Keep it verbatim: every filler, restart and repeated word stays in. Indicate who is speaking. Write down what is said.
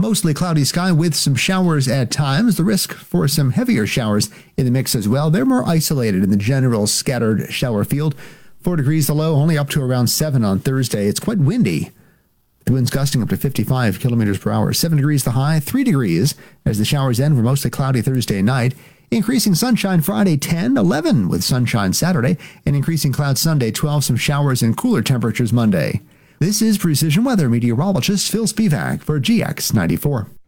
Speaker 1: Mostly cloudy sky with some showers at times. The risk for some heavier showers in the mix as well. They're more isolated in the general scattered shower field. Four degrees the low, only up to around seven on Thursday. It's quite windy. The winds gusting up to fifty-five kilometers per hour. Seven degrees the high, three degrees as the showers end. We're mostly cloudy Thursday night. Increasing sunshine Friday, ten, eleven with sunshine Saturday, and increasing clouds Sunday, twelve, some showers and cooler temperatures Monday. This is Precision Weather meteorologist Phil Spivak for G X ninety-four.